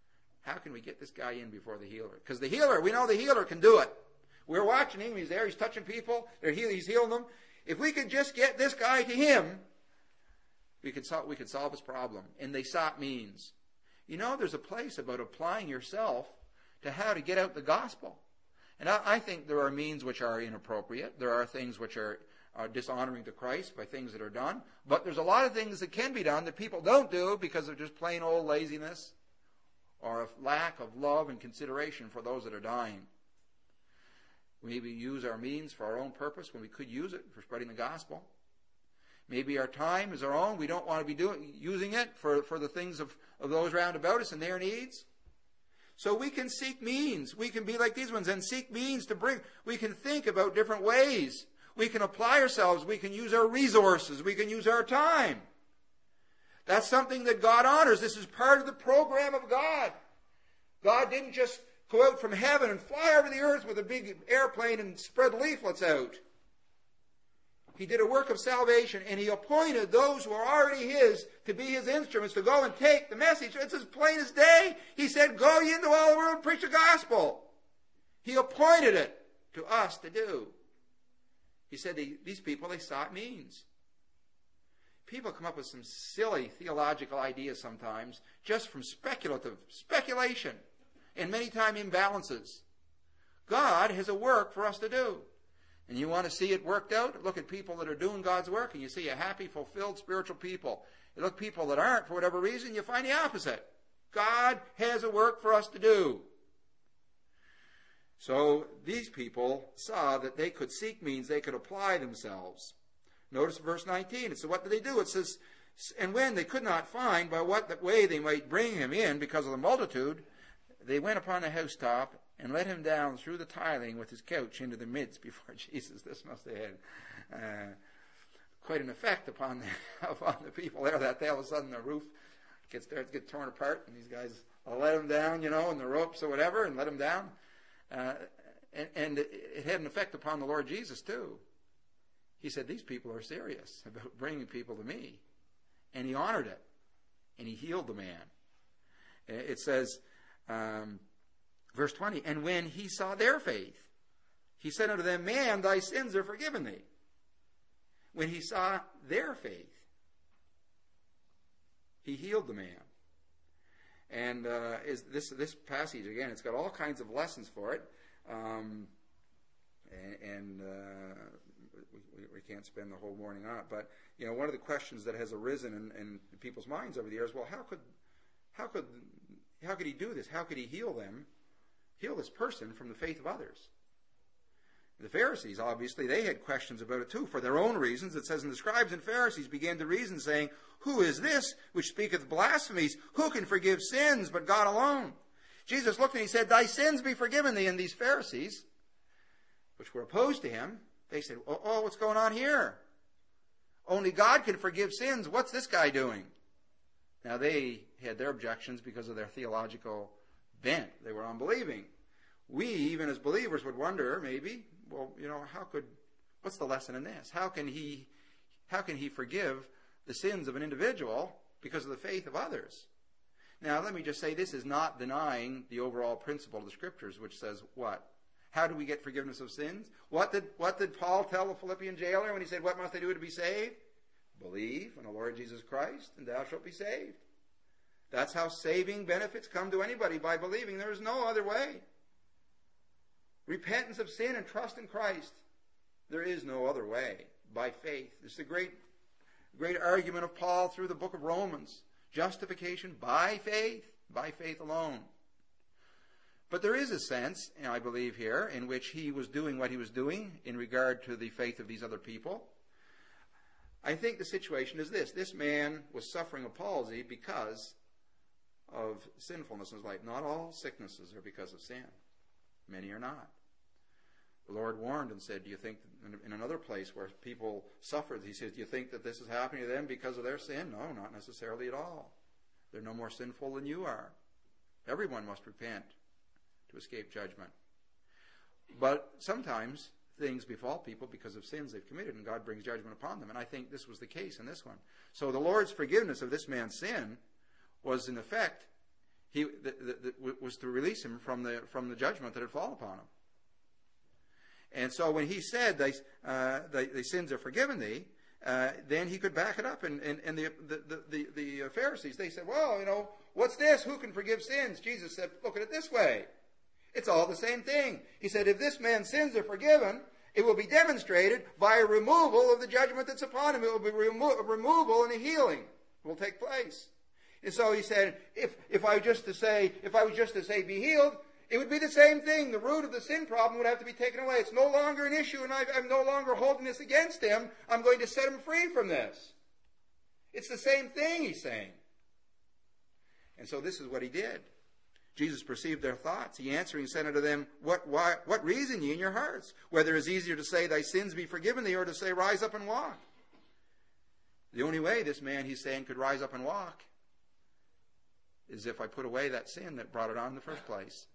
How can we get this guy in before the healer? Because the healer, we know the healer can do it. We're watching him. He's there. He's touching people. They're heal, he's healing them. If we could just get this guy to him, we could, solve, we could solve his problem. And they sought means. You know, there's a place about applying yourself to how to get out the gospel. And I, I think there are means which are inappropriate. There are things which are, are dishonoring to Christ by things that are done. But there's a lot of things that can be done that people don't do because of just plain old laziness or a lack of love and consideration for those that are dying. Maybe use our means for our own purpose when we could use it for spreading the gospel. Maybe our time is our own. We don't want to be doing using it for, for the things of, of those round about us and their needs. So we can seek means. We can be like these ones and seek means to bring. We can think about different ways. We can apply ourselves. We can use our resources. We can use our time. That's something that God honors. This is part of the program of God. God didn't just go out from heaven and fly over the earth with a big airplane and spread leaflets out. He did a work of salvation, and he appointed those who are already his to be his instruments to go and take the message. It's as plain as day. He said, go ye into all the world and preach the gospel. He appointed it to us to do. He said these people, they sought means. People come up with some silly theological ideas sometimes just from speculative speculation and many times imbalances. God has a work for us to do. And you want to see it worked out? Look at people that are doing God's work, and you see a happy, fulfilled spiritual people. You look at people that aren't, for whatever reason, you find the opposite. God has a work for us to do. So these people saw that they could seek means, they could apply themselves. Notice verse nineteen. It says, what did they do? It says, and when they could not find by what way they might bring him in because of the multitude, they went upon the housetop and let him down through the tiling with his couch into the midst before Jesus. This must have had uh, quite an effect upon the, upon the people there, that day all of a sudden the roof gets starts to get torn apart, and these guys will let him down, you know, and the ropes or whatever, and let him down. Uh, and, and it had an effect upon the Lord Jesus too. He said, these people are serious about bringing people to me. And he honored it. And he healed the man. It says, um, verse twenty, and when he saw their faith, he said unto them, man, thy sins are forgiven thee. When he saw their faith, he healed the man. And uh, is this this passage, again, it's got all kinds of lessons for it. Um, and and uh, we, we can't spend the whole morning on it. But, you know, one of the questions that has arisen in, in people's minds over the years, well, how could, how could, how could he do this? How could he heal them, heal this person from the faith of others? The Pharisees, obviously, they had questions about it too, for their own reasons. It says, and the scribes and Pharisees began to reason, saying, who is this which speaketh blasphemies? Who can forgive sins but God alone? Jesus looked and he said, thy sins be forgiven thee. And these Pharisees, which were opposed to him, they said, oh, oh, what's going on here? Only God can forgive sins. What's this guy doing? Now, they had their objections because of their theological bent. They were unbelieving. We, even as believers, would wonder, maybe, well, you know, how could, what's the lesson in this? How can he, how can he forgive the sins of an individual because of the faith of others? Now, let me just say, this is not denying the overall principle of the Scriptures, which says what? How do we get forgiveness of sins? What did, what did Paul tell the Philippian jailer when he said, what must I do to be saved? Believe in the Lord Jesus Christ, and thou shalt be saved. That's how saving benefits come to anybody, by believing. There is no other way. Repentance of sin and trust in Christ. There is no other way, by faith. This is the great, great argument of Paul through the book of Romans. Justification by faith, by faith alone. But there is a sense, I believe here, in which he was doing what he was doing in regard to the faith of these other people. I think the situation is this. This man was suffering a palsy because of sinfulness in his life. Not all sicknesses are because of sin. Many are not. The Lord warned and said, do you think, in another place where people suffer, he says, do you think that this is happening to them because of their sin? No, not necessarily at all. They're no more sinful than you are. Everyone must repent to escape judgment. But sometimes things befall people because of sins they've committed, and God brings judgment upon them. And I think this was the case in this one. So the Lord's forgiveness of this man's sin was, in effect, he the, the, the, was to release him from the from the judgment that had fallen upon him. And so when he said, "Thy uh, thy, thy sins are forgiven thee," uh, then he could back it up. And and, and the, the, the the Pharisees, they said, "Well, you know, what's this? Who can forgive sins?" Jesus said, "Look at it this way. It's all the same thing." He said, "If this man's sins are forgiven, it will be demonstrated by a removal of the judgment that's upon him. It will be remo- a removal and a healing will take place." And so he said, if if I was just to say, if I was just to say, be healed, it would be the same thing. The root of the sin problem would have to be taken away. It's no longer an issue, and I, I'm no longer holding this against him. I'm going to set him free from this. It's the same thing, he's saying. And so this is what he did. Jesus perceived their thoughts. He answering said unto them, What why, what reason ye in your hearts? Whether it is easier to say, Thy sins be forgiven thee, or to say, Rise up and walk. The only way this man, he's saying, could rise up and walk is if I put away that sin that brought it on in the first place.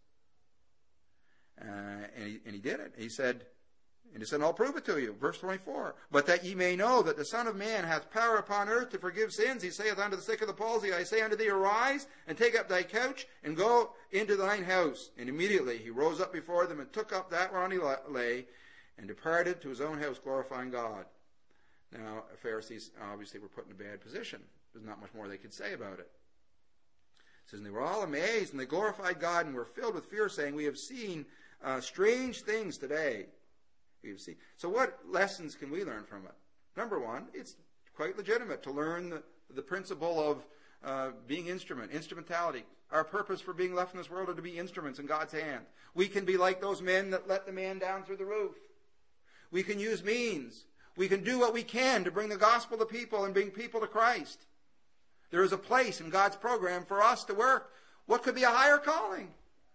Uh, and, he, and he did it. He said, and he said, I'll prove it to you. Verse twenty-four. But that ye may know that the Son of Man hath power upon earth to forgive sins, he saith unto the sick of the palsy, I say unto thee, arise, and take up thy couch, and go into thine house. And immediately he rose up before them, and took up that whereon he lay, and departed to his own house, glorifying God. Now, the Pharisees obviously were put in a bad position. There's not much more they could say about it. It says, and they were all amazed, and they glorified God, and were filled with fear, saying, We have seen uh, strange things today. We have seen. So what lessons can we learn from it? Number one, it's quite legitimate to learn the, the principle of uh, being instrument, instrumentality. Our purpose for being left in this world are to be instruments in God's hand. We can be like those men that let the man down through the roof. We can use means. We can do what we can to bring the gospel to people and bring people to Christ. There is a place in God's program for us to work. What could be a higher calling?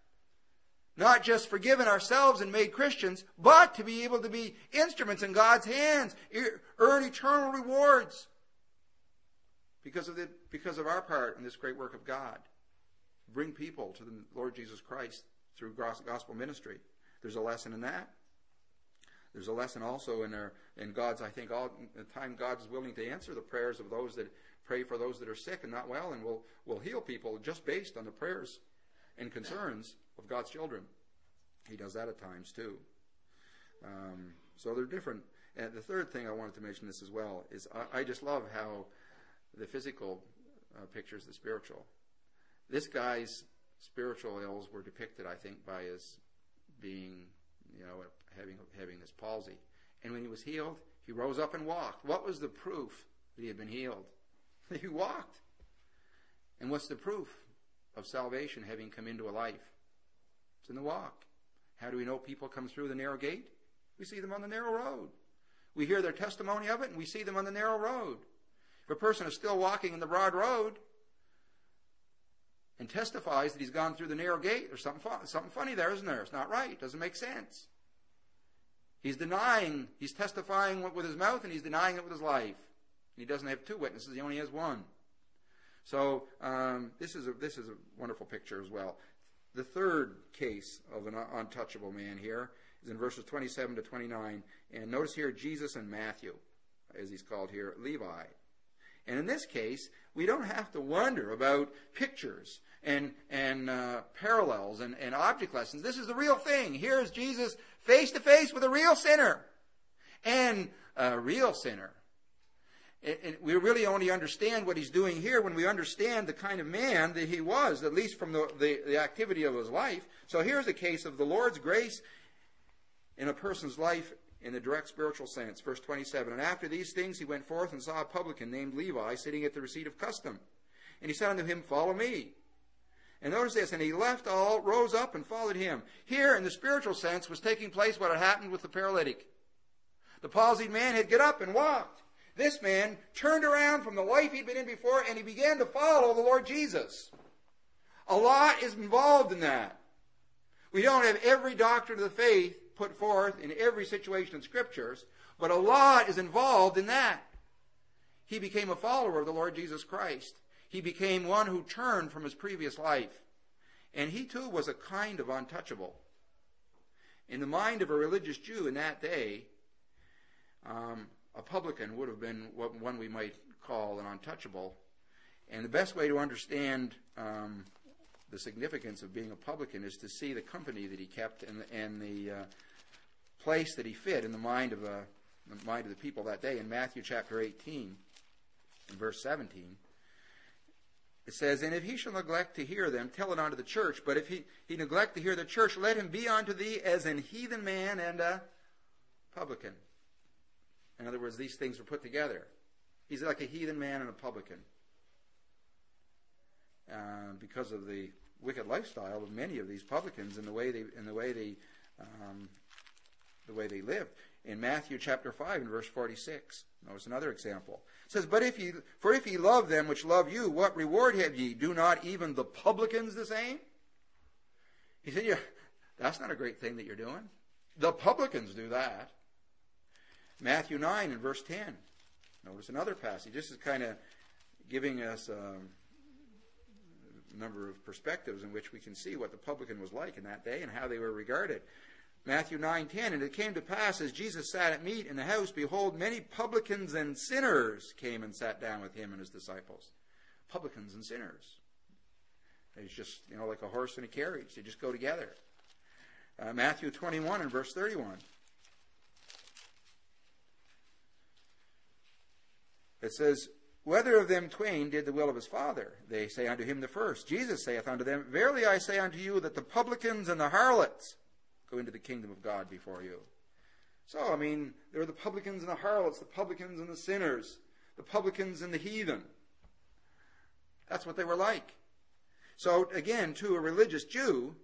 Not just forgiven ourselves and made Christians, but to be able to be instruments in God's hands, earn eternal rewards because of the, because of our part in this great work of God. Bring people to the Lord Jesus Christ through gospel ministry. There's a lesson in that. There's a lesson also in our in God's, I think, all the time God is willing to answer the prayers of those that pray for those that are sick and not well, and will will heal people just based on the prayers and concerns of God's children. He does that at times too. Um, so they're different. And the third thing I wanted to mention this as well is I, I just love how the physical uh, pictures the spiritual. This guy's spiritual ills were depicted, I think, by his being, you know, having having this palsy. And when he was healed, he rose up and walked. What was the proof that he had been healed? He walked. And what's the proof of salvation having come into a life? It's in the walk. How do we know people come through the narrow gate? We see them on the narrow road. We hear their testimony of it, and we see them on the narrow road. If a person is still walking in the broad road and testifies that he's gone through the narrow gate, there's something, fun, something funny there, isn't there? It's not right. It doesn't make sense. He's denying, he's testifying with his mouth, and he's denying it with his life. And he doesn't have two witnesses, he only has one. So um, this is a this is a wonderful picture as well. The third case of an untouchable man here is in verses twenty-seven to twenty-nine. And notice here Jesus and Matthew, as he's called here, Levi. And in this case, we don't have to wonder about pictures and and uh, parallels and, and object lessons. This is the real thing. Here is Jesus face to face with a real sinner. And a real sinner. And we really only understand what he's doing here when we understand the kind of man that he was, at least from the, the, the activity of his life. So here's a case of the Lord's grace in a person's life in a direct spiritual sense. Verse twenty-seven, and after these things he went forth and saw a publican named Levi sitting at the receipt of custom. And he said unto him, Follow me. And notice this, and he left all, rose up, and followed him. Here, in the spiritual sense, was taking place what had happened with the paralytic. The palsied man had get up and walked. This man turned around from the life he'd been in before, and he began to follow the Lord Jesus. A lot is involved in that. We don't have every doctrine of the faith put forth in every situation in Scriptures, but a lot is involved in that. He became a follower of the Lord Jesus Christ. He became one who turned from his previous life. And he too was a kind of untouchable. In the mind of a religious Jew in that day, um, a publican would have been what one we might call an untouchable. And the best way to understand um, the significance of being a publican is to see the company that he kept and, and the uh, place that he fit in the mind of uh, the mind of the people that day. In Matthew chapter eighteen, in verse seventeen, it says, "And if he shall neglect to hear them, tell it unto the church. But if he, he neglect to hear the church, let him be unto thee as an heathen man and a publican." In other words, these things were put together. He's like a heathen man and a publican. Uh, because of the wicked lifestyle of many of these publicans and the way they and the way they um, the way they lived. In Matthew chapter five and verse forty-six, notice another example. It says, "But if ye for if ye love them which love you, what reward have ye? Do not even the publicans the same?" He said, "Yeah, that's not a great thing that you're doing. The publicans do that." Matthew nine and verse ten. Notice another passage. This is kind of giving us um, a number of perspectives in which we can see what the publican was like in that day and how they were regarded. Matthew nine ten, "And it came to pass, as Jesus sat at meat in the house, behold, many publicans and sinners came and sat down with him and his disciples." Publicans and sinners. It's just, you know, like a horse and a carriage. They just go together. Uh, Matthew twenty-one and verse thirty-one. It says, "Whether of them twain did the will of his father? They say unto him the first. Jesus saith unto them, Verily I say unto you, that the publicans and the harlots go into the kingdom of God before you." So, I mean, there are the publicans and the harlots, the publicans and the sinners, the publicans and the heathen. That's what they were like. So, again, to a religious Jew,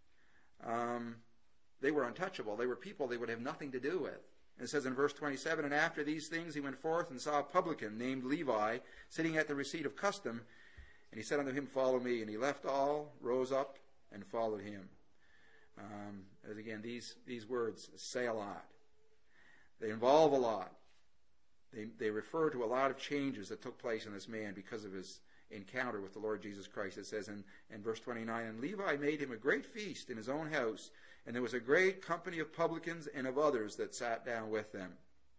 um, they were untouchable. They were people they would have nothing to do with. And it says in verse twenty-seven, "And after these things he went forth and saw a publican named Levi sitting at the receipt of custom. And he said unto him, Follow me. And he left all, rose up, and followed him." Um, as again, these, these words say a lot. They involve a lot. They, they refer to a lot of changes that took place in this man because of his encounter with the Lord Jesus Christ. It says in, in verse twenty-nine, "And Levi made him a great feast in his own house, and there was a great company of publicans and of others that sat down with them."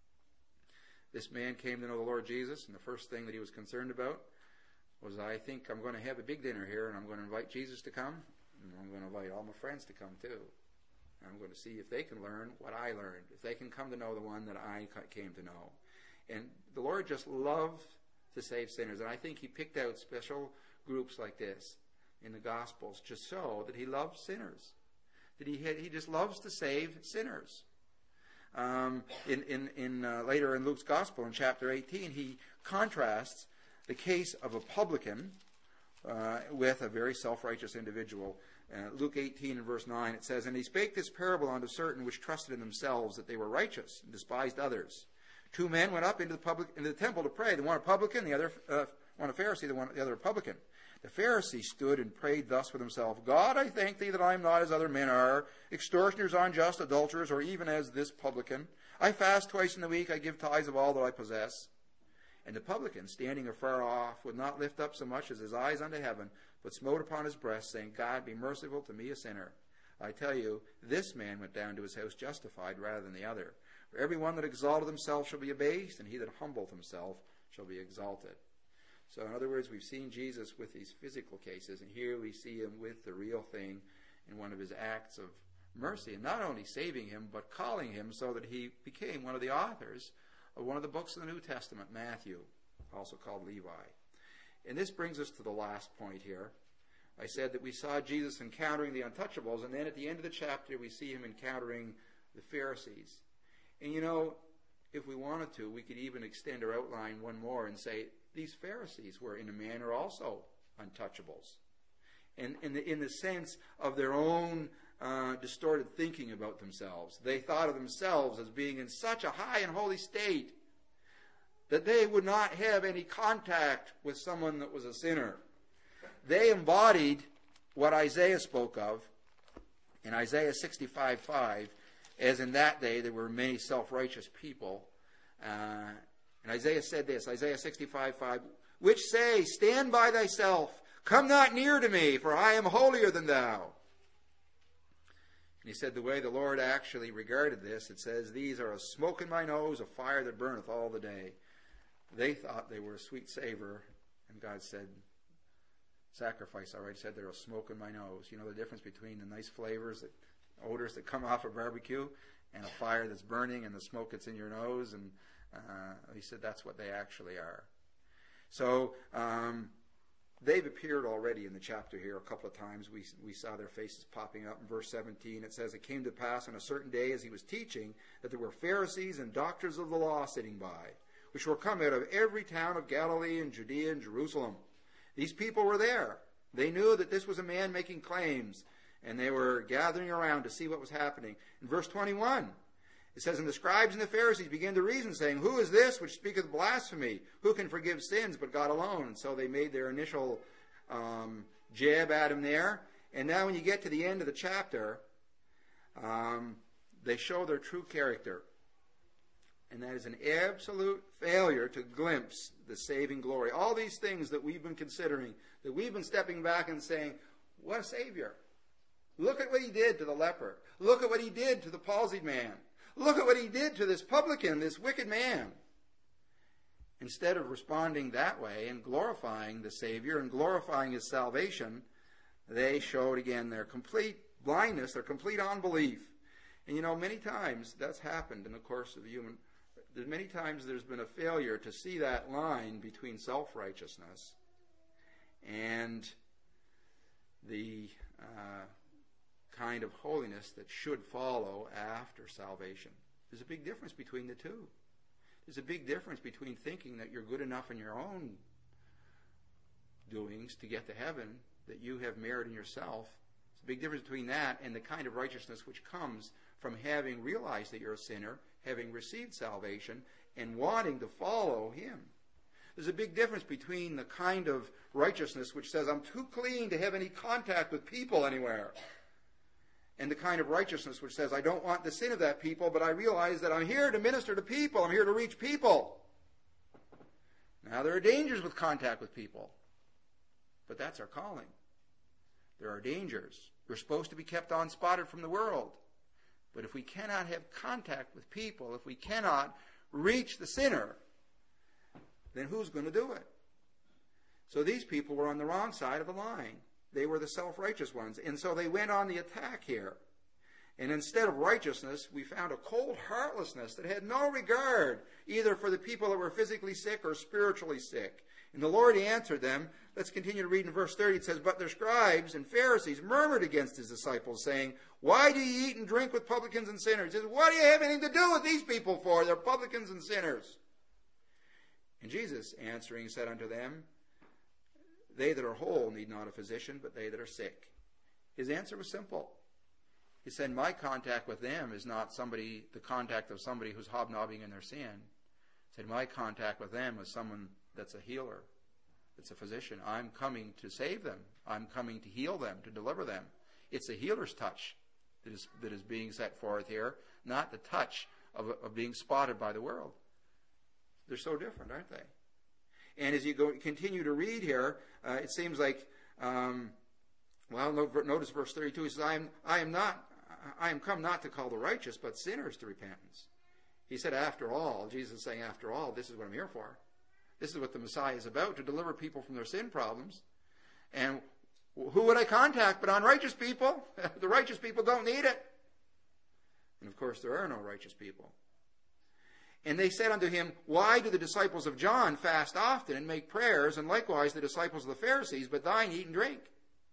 This man came to know the Lord Jesus, and the first thing that he was concerned about was, I think I'm going to have a big dinner here, and I'm going to invite Jesus to come, and I'm going to invite all my friends to come too. And I'm going to see if they can learn what I learned, if they can come to know the one that I came to know. And the Lord just loved to save sinners, and I think he picked out special groups like this in the Gospels just so that he loved sinners. That he had, he just loves to save sinners. Um, in in, in uh, later in Luke's Gospel, in chapter eighteen, he contrasts the case of a publican uh, with a very self-righteous individual. Uh, Luke eighteen and verse nine, it says, "And he spake this parable unto certain which trusted in themselves that they were righteous, and despised others. Two men went up into the public into the temple to pray. The one a publican, the other uh, one a Pharisee, the one the other a publican. The Pharisee stood and prayed thus with himself, God, I thank thee that I am not as other men are, extortioners, unjust, adulterers, or even as this publican. I fast twice in the week, I give tithes of all that I possess. And the publican, standing afar off, would not lift up so much as his eyes unto heaven, but smote upon his breast, saying, God, be merciful to me, a sinner. I tell you, this man went down to his house justified rather than the other. For every one that exalteth himself shall be abased, and he that humbleth himself shall be exalted." So in other words, we've seen Jesus with these physical cases, and here we see him with the real thing in one of his acts of mercy, and not only saving him, but calling him so that he became one of the authors of one of the books of the New Testament, Matthew, also called Levi. And this brings us to the last point here. I said that we saw Jesus encountering the untouchables, and then at the end of the chapter we see him encountering the Pharisees. And you know, if we wanted to, we could even extend our outline one more and say these Pharisees were in a manner also untouchables. And in the, in the sense of their own uh, distorted thinking about themselves. They thought of themselves as being in such a high and holy state that they would not have any contact with someone that was a sinner. They embodied what Isaiah spoke of in Isaiah sixty-five five, as in that day there were many self-righteous people. Uh, and Isaiah said this, Isaiah sixty-five five, which say, Stand by thyself, come not near to me, for I am holier than thou. And he said the way the Lord actually regarded this, it says, These are a smoke in my nose, a fire that burneth all the day. They thought they were a sweet savor, and God said, sacrifice. I already said there was smoke in my nose. You know the difference between the nice flavors, that, odors that come off a barbecue, and a fire that's burning and the smoke that's in your nose. And uh, he said that's what they actually are. So um, they've appeared already in the chapter here a couple of times. We we saw their faces popping up in verse seventeen. It says, "It came to pass on a certain day as he was teaching that there were Pharisees and doctors of the law sitting by, which were come out of every town of Galilee and Judea and Jerusalem. These people were there. They knew that this was a man making claims, and they were gathering around to see what was happening." In verse twenty-one, it says, "And the scribes and the Pharisees began to reason, saying, Who is this which speaketh blasphemy? Who can forgive sins but God alone?" And so they made their initial um, jab at him there. And now when you get to the end of the chapter, um, they show their true character. And that is an absolute failure to glimpse the saving glory. All these things that we've been considering, that we've been stepping back and saying, what a Savior. Look at what he did to the leper. Look at what he did to the palsied man. Look at what he did to this publican, this wicked man. Instead of responding that way and glorifying the Savior and glorifying his salvation, they showed again their complete blindness, their complete unbelief. And you know, many times that's happened in the course of the human Many times there's been a failure to see that line between self-righteousness and the uh, kind of holiness that should follow after salvation. There's a big difference between the two. There's a big difference between thinking that you're good enough in your own doings to get to heaven, that you have merit in yourself. There's a big difference between that and the kind of righteousness which comes from having realized that you're a sinner, having received salvation, and wanting to follow him. There's a big difference between the kind of righteousness which says, I'm too clean to have any contact with people anywhere, and the kind of righteousness which says, I don't want the sin of that people, but I realize that I'm here to minister to people. I'm here to reach people. Now, there are dangers with contact with people, but that's our calling. There are dangers. We're supposed to be kept unspotted from the world. But if we cannot have contact with people, if we cannot reach the sinner, then who's going to do it? So these people were on the wrong side of the line. They were the self-righteous ones. And so they went on the attack here. And instead of righteousness, we found a cold heartlessness that had no regard either for the people that were physically sick or spiritually sick. And the Lord answered them. Let's continue to read in verse thirty. It says, But their scribes and Pharisees murmured against his disciples, saying, Why do ye eat and drink with publicans and sinners? He says, what do you have anything to do with these people for? They're publicans and sinners. And Jesus answering said unto them, They that are whole need not a physician, but they that are sick. His answer was simple. He said, my contact with them is not somebody, the contact of somebody who's hobnobbing in their sin. He said, my contact with them is someone that's a healer, that's a physician. I'm coming to save them. I'm coming to heal them, to deliver them. It's a healer's touch that is, that is being set forth here, not the touch of, of being spotted by the world. They're so different, aren't they? And as you go continue to read here, uh, it seems like, um, well, notice verse thirty-two. He says, I am, I am not, I am come not to call the righteous, but sinners to repentance. He said, after all, Jesus is saying, after all, this is what I'm here for. This is what the Messiah is about, to deliver people from their sin problems. And who would I contact but unrighteous people? The righteous people don't need it. And of course, there are no righteous people. And they said unto him, Why do the disciples of John fast often and make prayers, and likewise the disciples of the Pharisees, but thine eat and drink?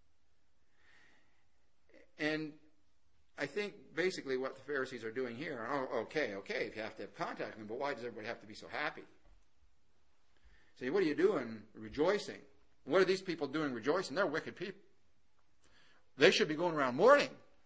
And I think basically what the Pharisees are doing here, oh, okay, okay, if you have to have contact with them, but why does everybody have to be so happy? Say, what are you doing rejoicing? What are these people doing rejoicing? They're wicked people. They should be going around mourning.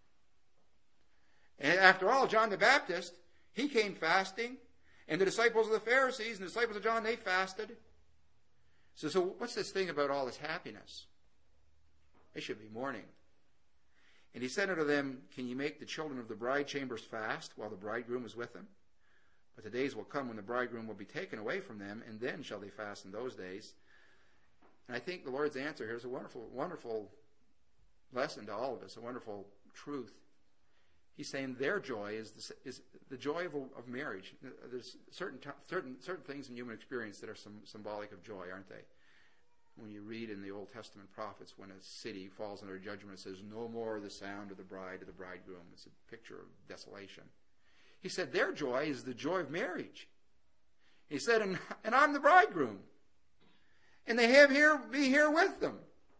And after all, John the Baptist, he came fasting. And the disciples of the Pharisees and the disciples of John, they fasted. So, so what's this thing about all this happiness? They should be mourning. And he said unto them, Can ye make the children of the bride chambers fast while the bridegroom is with them? But the days will come when the bridegroom will be taken away from them, and then shall they fast in those days. And I think the Lord's answer here is a wonderful, wonderful lesson to all of us, a wonderful truth. He's saying their joy is the, is the joy of, of marriage. There's certain, certain, certain things in human experience that are some, symbolic of joy, aren't they? when you read in the Old Testament prophets, when a city falls under judgment, it says, no more the sound of the bride or the bridegroom. It's a picture of desolation. He said, their joy is the joy of marriage. He said, and, and I'm the bridegroom. And they have here me here with them.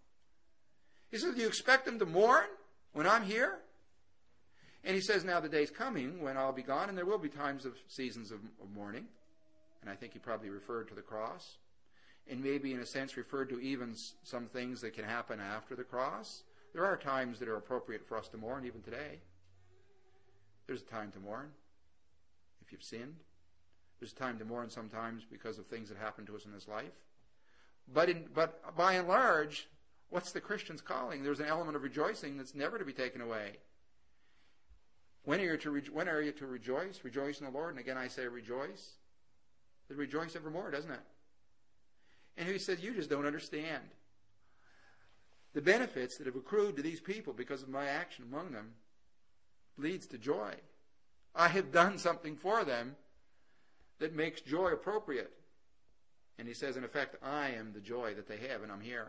He said, do you expect them to mourn when I'm here? And he says, now the day's coming when I'll be gone, and there will be times of seasons of, of mourning. And I think he probably referred to the cross. And maybe in a sense referred to even some things that can happen after the cross. There are times that are appropriate for us to mourn, even today. There's a time to mourn if you've sinned. There's a time to mourn sometimes because of things that happen to us in this life. But in, but by and large, what's the Christian's calling? There's an element of rejoicing that's never to be taken away. When are you to, re- when are you to rejoice? Rejoice in the Lord. And again, I say rejoice. But rejoice evermore, doesn't it? And he said, you just don't understand. The benefits that have accrued to these people because of my action among them leads to joy. I have done something for them that makes joy appropriate. And he says, in effect, I am the joy that they have, and I'm here.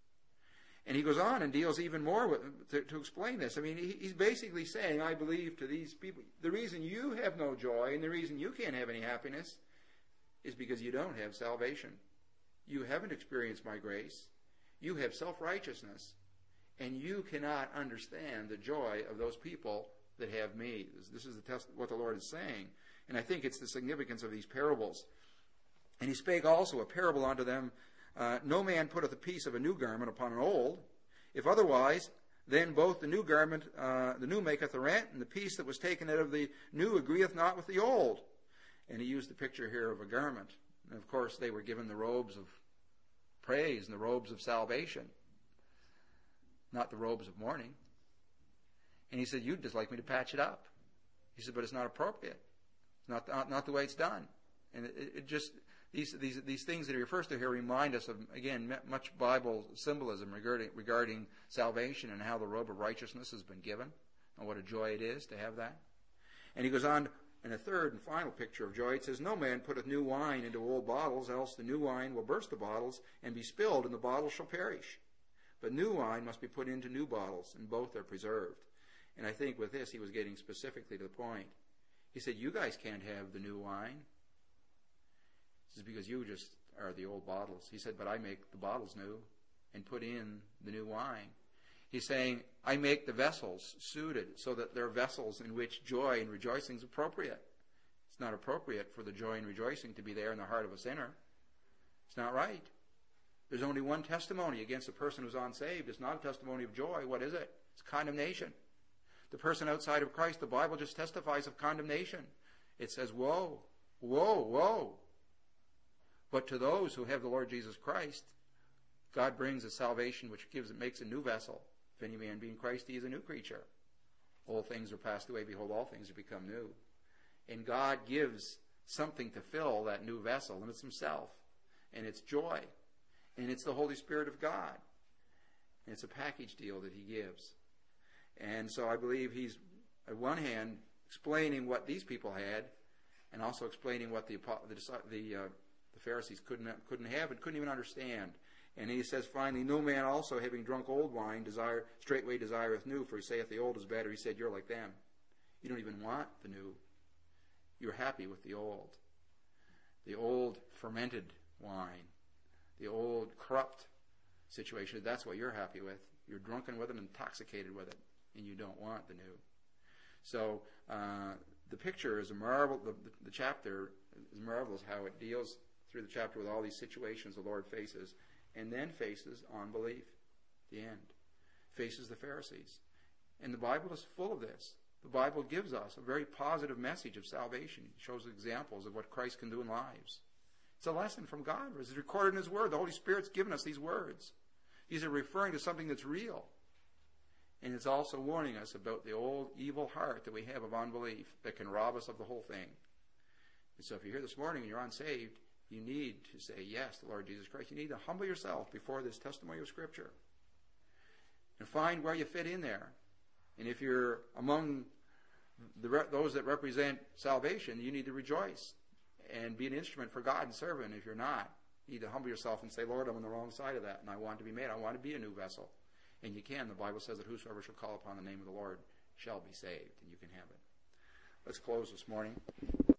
And he goes on and deals even more with, to, to explain this. I mean, he, he's basically saying, I believe to these people, the reason you have no joy and the reason you can't have any happiness is because you don't have salvation. You haven't experienced my grace. You have self-righteousness. And you cannot understand the joy of those people that have me. This, this is the test, what the Lord is saying. And I think it's the significance of these parables. And he spake also a parable unto them, uh, no man putteth a piece of a new garment upon an old. If otherwise, then both the new garment, uh, the new maketh the rent, and the piece that was taken out of the new agreeth not with the old. And he used the picture here of a garment. And of course, they were given the robes of praise and the robes of salvation, not the robes of mourning. And he said, you'd just like me to patch it up. He said, but it's not appropriate. It's not, not, not the way it's done. And it, it just, these, these, these things that he refers to here remind us of, again, much Bible symbolism regarding, regarding salvation and how the robe of righteousness has been given and what a joy it is to have that. And he goes on in a third and final picture of joy. It says, no man putteth new wine into old bottles, else the new wine will burst the bottles and be spilled, and the bottles shall perish. But new wine must be put into new bottles, and both are preserved. And I think with this, he was getting specifically to the point. He said, you guys can't have the new wine. This is because you just are the old bottles. He said, but I make the bottles new and put in the new wine. He's saying, I make the vessels suited so that they're vessels in which joy and rejoicing is appropriate. It's not appropriate for the joy and rejoicing to be there in the heart of a sinner. It's not right. There's only one testimony against a person who's unsaved. It's not a testimony of joy. What is it? It's condemnation. The person outside of Christ, the Bible just testifies of condemnation. It says, woe, woe, woe. But to those who have the Lord Jesus Christ, God brings a salvation which gives it makes a new vessel. If any man be in Christ, he is a new creature. Old things are passed away, behold, all things have become new. And God gives something to fill that new vessel, and it's himself. And it's joy. And it's the Holy Spirit of God. And it's a package deal that he gives. And so I believe he's, on one hand, explaining what these people had, and also explaining what the the, the, uh, the Pharisees couldn't couldn't have and couldn't even understand. And he says, finally, no man also having drunk old wine desire straightway desireth new, for he saith the old is better. He said, you're like them. You don't even want the new. You're happy with the old. The old fermented wine. The old corrupt situation. That's what you're happy with. You're drunken with it, intoxicated with it, and you don't want the new. So uh, the picture is a marvel. The, the, the chapter is marvelous how it deals through the chapter with all these situations the Lord faces, and then faces unbelief. The end. Faces the Pharisees. And the Bible is full of this. The Bible gives us a very positive message of salvation. It shows examples of what Christ can do in lives. It's a lesson from God. It's recorded in his word. The Holy Spirit's given us these words. These are referring to something that's real. And it's also warning us about the old evil heart that we have of unbelief that can rob us of the whole thing. And so if you're here this morning and you're unsaved, you need to say yes to the Lord Jesus Christ. You need to humble yourself before this testimony of Scripture and find where you fit in there. And if you're among the, those that represent salvation, you need to rejoice and be an instrument for God and serve Him. If you're not, You need to humble yourself and say, Lord, I'm on the wrong side of that, and I want to be made. I want to be a new vessel. And you can. The Bible says that whosoever shall call upon the name of the Lord shall be saved, and you can have it. Let's close this morning.